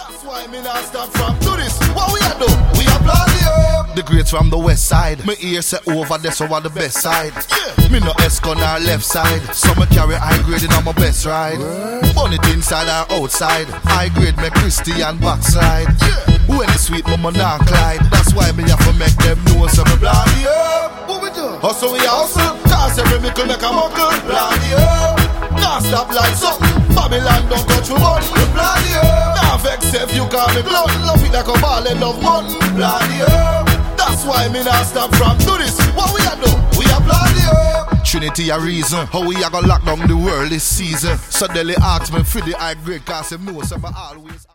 That's why me not stop from do this. What we are do? We are bloody up. The greats from the west side. Me ear say over there, so on the best side. Yeah. Me no S-con our left side. So me carry high grade on my best ride. Burn it inside or outside. High grade me Christian backside. Yeah. When it's sweet, mama not Clyde. That's why me have to make them know so me bloody up. What we do? Hustle we hustle. Cause every mickle make a muckle. Bloody up. Can't stop like something. Babylon don't touch me money. Bloody up. Now vex if you call me blood. Love it like a ball and love money. Bloody up. That's why me not stop from do this. What we are do? We are bloody up. Trinity a reason how we are gonna lock down the world this season. So they ask me for the high grade cause them know some always